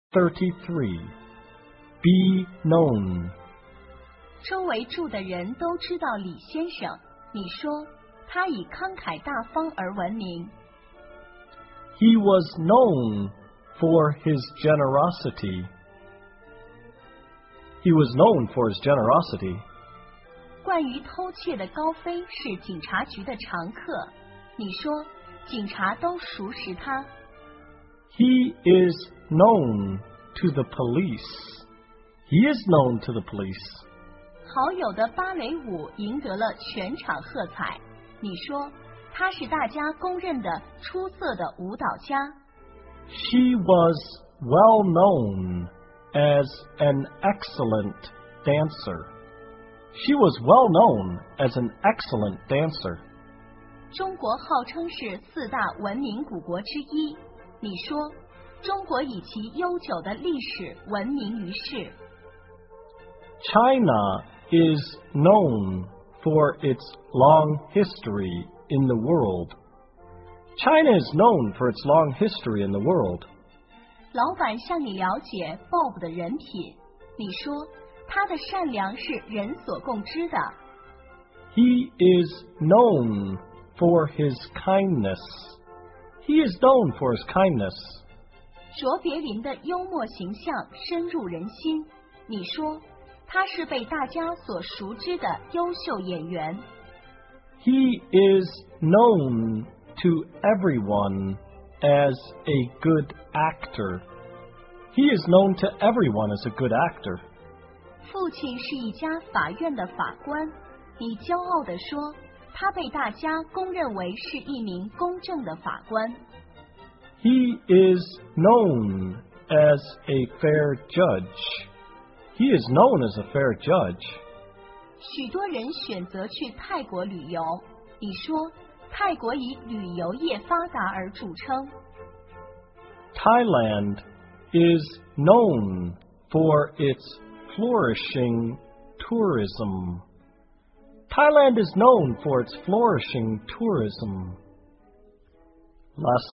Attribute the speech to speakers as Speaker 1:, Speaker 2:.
Speaker 1: 33. Be known.
Speaker 2: 周围住的人都知道李先生，你说他以慷慨大方而闻名。
Speaker 1: He was known for his generosity. He was known for his generosity.
Speaker 2: 关于偷窃的高飞是警察局的常客，你说警察都熟识他。
Speaker 1: He is known to the police. He is known to the police.
Speaker 2: 好友的芭蕾舞赢得了全场喝彩，你说他是大家公认的出色的舞蹈家。
Speaker 1: She was well known as an excellent dancer. She was well known as an excellent dancer.
Speaker 2: 中国号称是4大文明古国之一，你说中国以其悠久的历史闻名于世。
Speaker 1: China is known for its long history in the world. China is known for its long history in the world.
Speaker 2: 老板向你了解 Bob 的人品，你说他的善良是人所共知的。
Speaker 1: He is known for his kindness. He is known for his kindness.
Speaker 2: 卓别林的幽默形象深入人心，你说他是被大家所熟知的优秀演员。
Speaker 1: He is known to everyone as a good actor. He is known to everyone as a good actor.
Speaker 2: 父亲是一家法院的法官，你骄傲地说他被大家公认为是一名公正的法官。
Speaker 1: He is known as a fair judge. He is known as a fair judge.
Speaker 2: 许多人选择去泰国旅游，你说泰国以旅游业发达而著称。
Speaker 1: Thailand is known for its flourishing tourism. Thailand is known for its flourishing tourism. Last